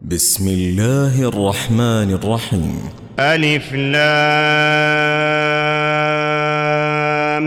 بسم الله الرحمن الرحيم. ألف لام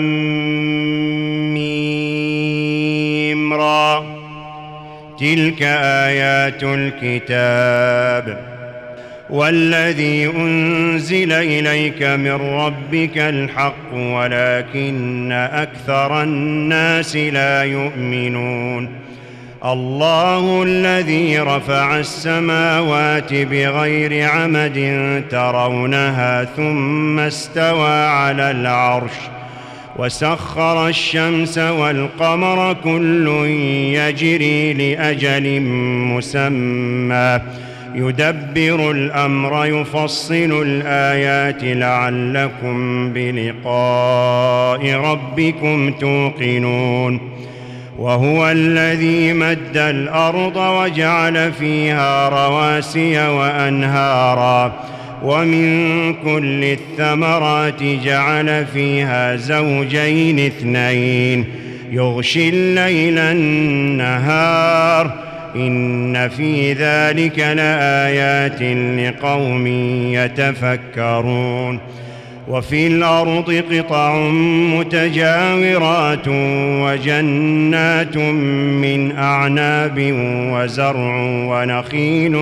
ميم را. تلك آيات الكتاب والذي أنزل إليك من ربك الحق ولكن أكثر الناس لا يؤمنون. الله الذي رفع السماوات بغير عمد ترونها ثم استوى على العرش وسخر الشمس والقمر كل يجري لأجل مسمى يدبر الأمر يفصل الآيات لعلكم بلقاء ربكم توقنون. وهو الذي مد الأرض وجعل فيها رواسي وأنهارا ومن كل الثمرات جعل فيها زوجين اثنين يغشي الليل النهار إن في ذلك لآيات لقوم يتفكرون. وفي الأرض قطع متجاورات وجنات من أعناب وزرع ونخيل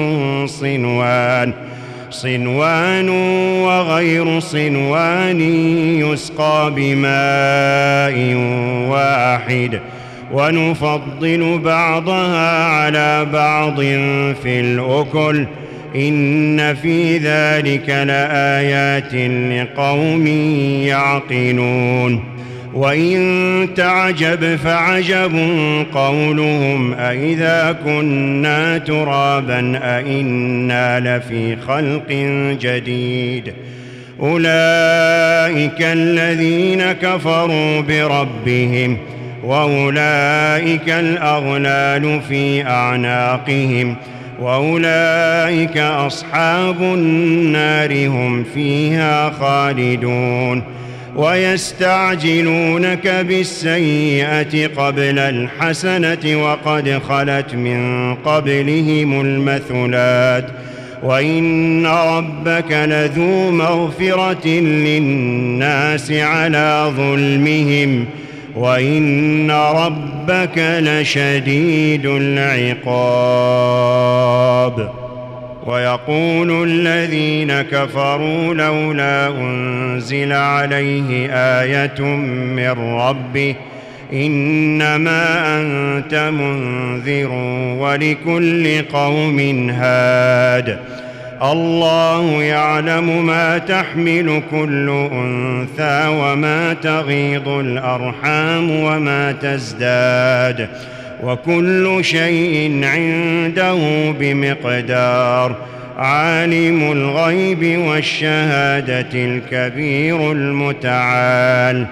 صنوان وغير صنوان يسقى بماء واحد ونفضل بعضها على بعض في الأكل إن في ذلك لآيات لقوم يعقلون. وإن تعجب فعجب قولهم أإذا كنا ترابا أإنا لفي خلق جديد أولئك الذين كفروا بربهم وأولئك الأغلال في أعناقهم وأولئك أصحاب النار هم فيها خالدون. ويستعجلونك بالسيئة قبل الحسنة وقد خلت من قبلهم المثلات وإن ربك لذو مغفرة للناس على ظلمهم وإن ربك لشديد العقاب. ويقول الذين كفروا لولا أنزل عليه آية من ربه إنما أنت منذر ولكل قوم هاد. الله يعلم ما تحمل كل أنثى وما تغيض الأرحام وما تزداد وكل شيء عنده بمقدار. عالم الغيب والشهادة الكبير المتعال.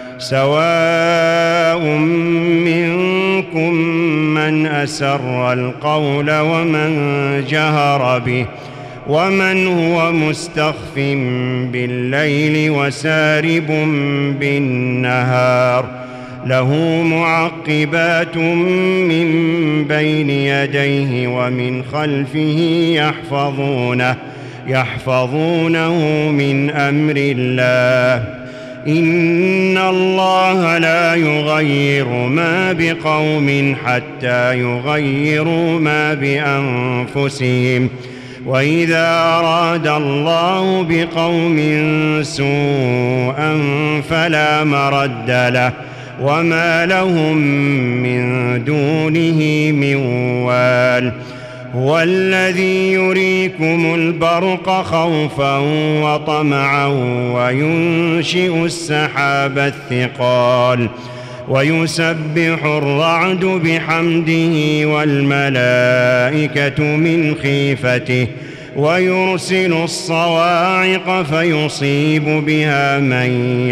سواء منكم من أسر القول ومن جهر به ومن هو مستخف بالليل وسارب بالنهار له معقبات من بين يديه ومن خلفه يحفظونه من أمر الله. إن الله لا يغير ما بقوم حتى يغيروا ما بأنفسهم وإذا أراد الله بقوم سوءا فلا مرد له وما لهم من دونه من وال. هو الذي يريكم البرق خوفا وطمعا وينشئ السحاب الثقال ويسبح الرعد بحمده والملائكة من خيفته ويرسل الصواعق فيصيب بها من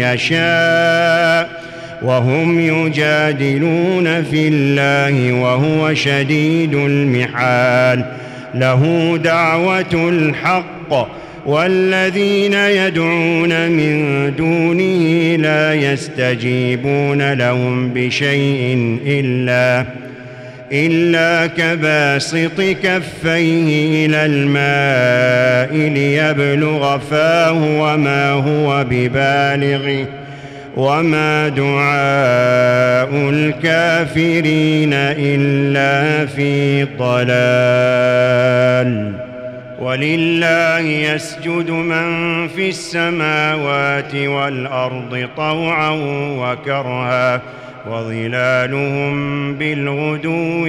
يشاء وهم يجادلون في الله وهو شديد المحال. له دعوة الحق والذين يدعون من دونه لا يستجيبون لهم بشيء إلا كباسط كفيه إلى الماء ليبلغ فاه وما هو ببالغه وما دعاء الكافرين إلا في ضلال. ولله يسجد من في السماوات والأرض طوعا وكرها وظلالهم بالغدو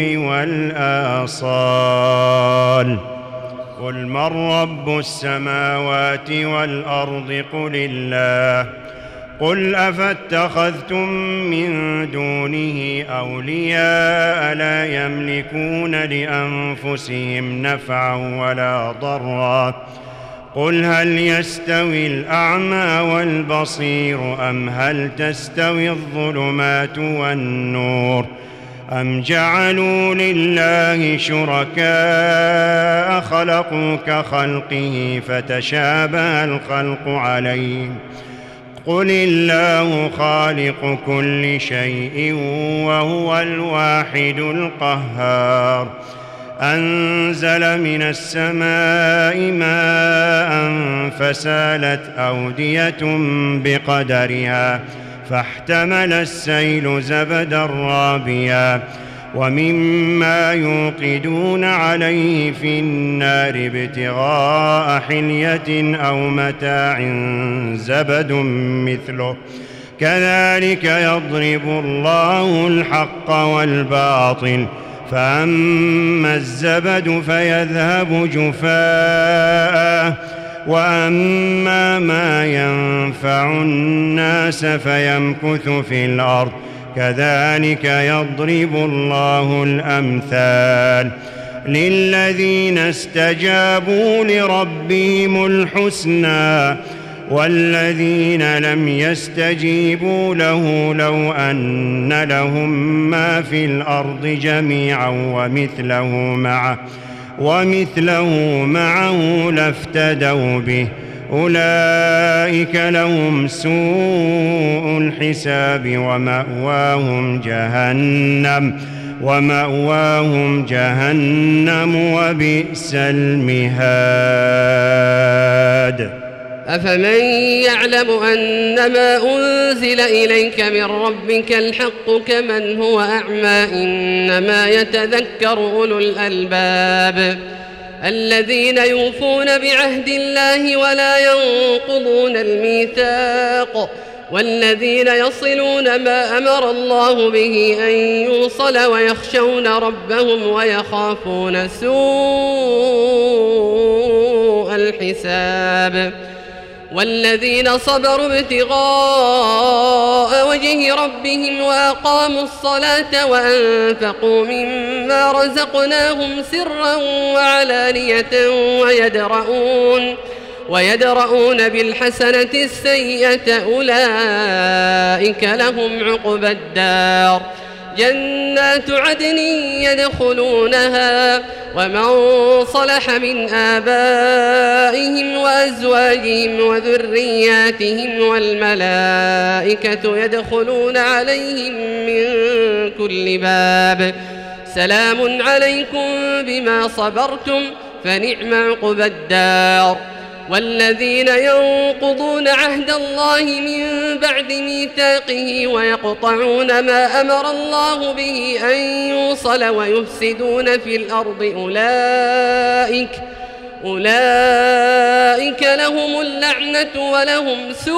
والآصال. قل من رب السماوات والأرض قل الله. قل أفاتخذتم من دونه أولياء لا يملكون لأنفسهم نفعا ولا ضرا. قل هل يستوي الأعمى والبصير أم هل تستوي الظلمات والنور أم جعلوا لله شركاء خلقوا كخلقه فتشابه الخلق عليهم. قل الله خالق كل شيء وهو الواحد القهار. أنزل من السماء ماء فسالت أودية بقدرها فاحتمل السيل زبدا رابيا ومما يوقدون عليه في النار ابتغاء حلية أو متاع زبد مثله كذلك يضرب الله الحق والباطل فأما الزبد فيذهب جفاء وأما ما ينفع الناس فيمكث في الأرض كذلك يضرب الله الأمثال. للذين استجابوا لربهم الحسنى والذين لم يستجيبوا له لو أن لهم ما في الأرض جميعا ومثله معه لافتدوا به أولئك لهم سوء الحساب ومأواهم جهنم وبئس المهاد. أفمن يعلم أنما أنزل إليك من ربك الحق كمن هو أعمى إنما يتذكر أولو الألباب الذين يوفون بعهد الله ولا ينقضون الميثاق والذين يصلون ما أمر الله به أن يوصل ويخشون ربهم ويخافون سوء الحساب والذين صبروا ابتغاء وجه ربهم وأقاموا الصلاة وأنفقوا مما رزقناهم سرا وعلانية ويدرؤون بالحسنة السيئة أولئك لهم عقبى الدار جنات عدن يدخلونها ومن صلح من آبائهم وأزواجهم وذرياتهم والملائكة يدخلون عليهم من كل باب سلام عليكم بما صبرتم فنعم عقبى الدار. والذين ينقضون عهد الله من بعد ميثاقه ويقطعون ما أمر الله به أن يوصل ويفسدون في الأرض أولئك لهم اللعنة ولهم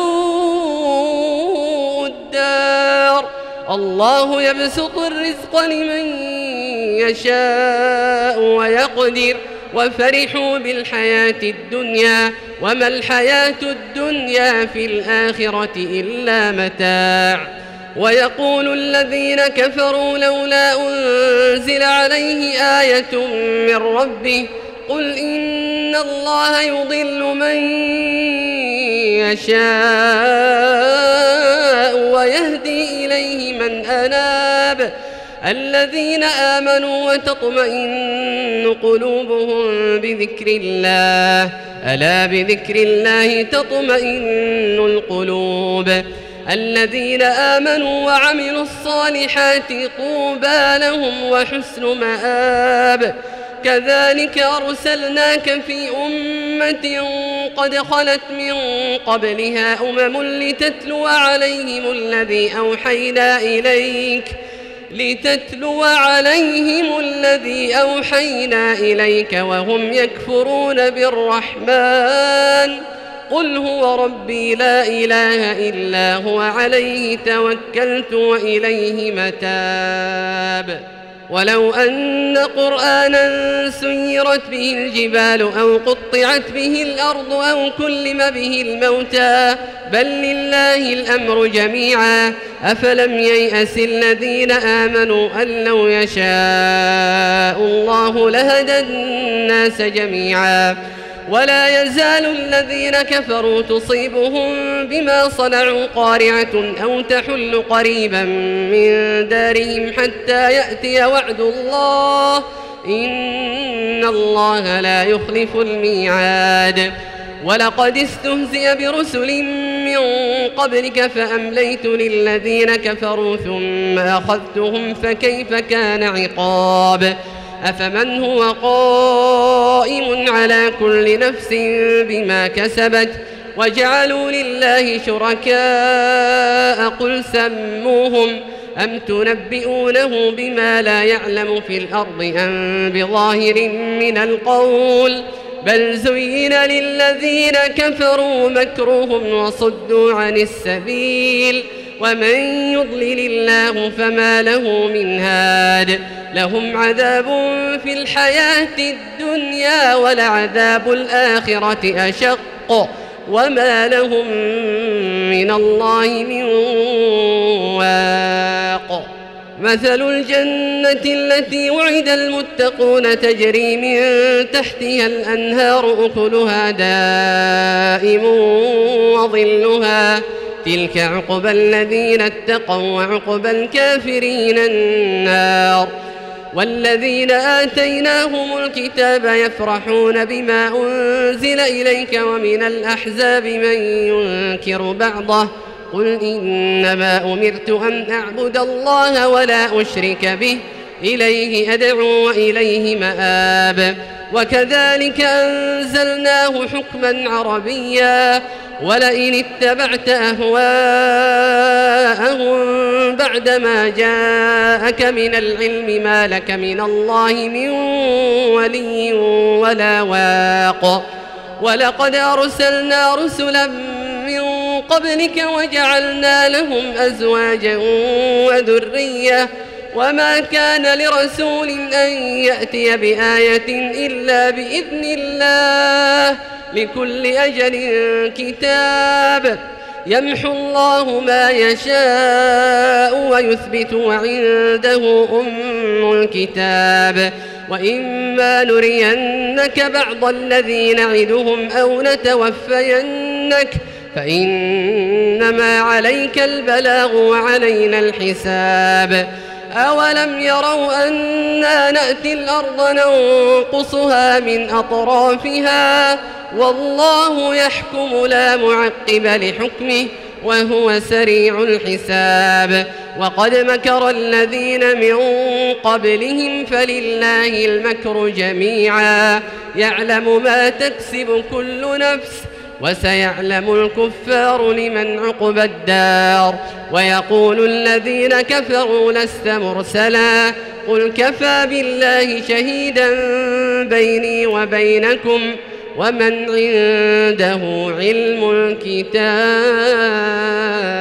سوء الدار. الله يبسط الرزق لمن يشاء ويقدر وفرحوا بالحياة الدنيا وما الحياة الدنيا في الآخرة إلا متاع. ويقول الذين كفروا لولا أنزل عليه آية من ربه قل إن الله يضل من يشاء ويهدي إليه من أناب الذين آمنوا وتطمئن قلوبهم بذكر الله ألا بذكر الله تطمئن القلوب الذين آمنوا وعملوا الصالحات طوبى لهم وحسن مآب كذلك أرسلناك في أمة قد خلت من قبلها لتتلو عليهم الذي أوحينا إليك وهم يكفرون بالرحمن قل هو ربي لا إله إلا هو عليه توكلت وإليه متاب ولو أن قرآنا سيرت به الجبال أو قطعت به الأرض أو كلم به الموتى بل لله الأمر جميعا أفلم ييأس الذين آمنوا أن لو يشاء الله لهدى الناس جميعا ولا يزال الذين كفروا تصيبهم بما صنعوا قارعة أو تحل قريبا من دارهم حتى يأتي وعد الله إن الله لا يخلف الميعاد ولقد استهزئ برسل من قبلك فأمليت للذين كفروا ثم أخذتهم فكيف كان عقاب أفمن هو قائم على كل نفس بما كسبت وجعلوا لله شركاء قل سموهم أم تنبئونه بما لا يعلم في الأرض أم بظاهر من القول بل زين للذين كفروا مكرهم وصدوا عن السبيل ومن يضلل الله فما له من هاد لهم عذاب في الحياة الدنيا ولعذاب الآخرة أشق وما لهم من الله من واق مثل الجنة التي وعد المتقون تجري من تحتها الأنهار أكلها دائم وظلها تلك عقبى الذين اتقوا وعقبى الكافرين النار والذين آتيناهم الكتاب يفرحون بما أنزل إليك ومن الأحزاب من ينكر بعضه قل إنما أمرت أن أعبد الله ولا أشرك به إليه أدعو وإليه مآب وكذلك أنزلناه حكما عربيا ولئن اتبعت أهواءهم بعدما جاءك من العلم ما لك من الله من ولي ولا واق ولقد أرسلنا رسلا من قبلك وجعلنا لهم أزواجا وذرية وما كان لرسول أن يأتي بآية إلا بإذن الله لكل أجل كتاب يمحو الله ما يشاء ويثبت وعنده أم الكتاب وإما نرينك بعض الذي نعدهم أو نتوفينك فإنما عليك البلاغ وعلينا الحساب أولم يروا أنا نأتي الأرض ننقصها من أطرافها والله يحكم لا معقب لحكمه وهو سريع الحساب وقد مكر الذين من قبلهم فلله المكر جميعا يعلم ما تكسب كل نفس وسيعلم الكفار لمن عقبى الدار ويقول الذين كفروا لست مرسلا قل كفى بالله شهيدا بيني وبينكم ومن عنده علم الكتاب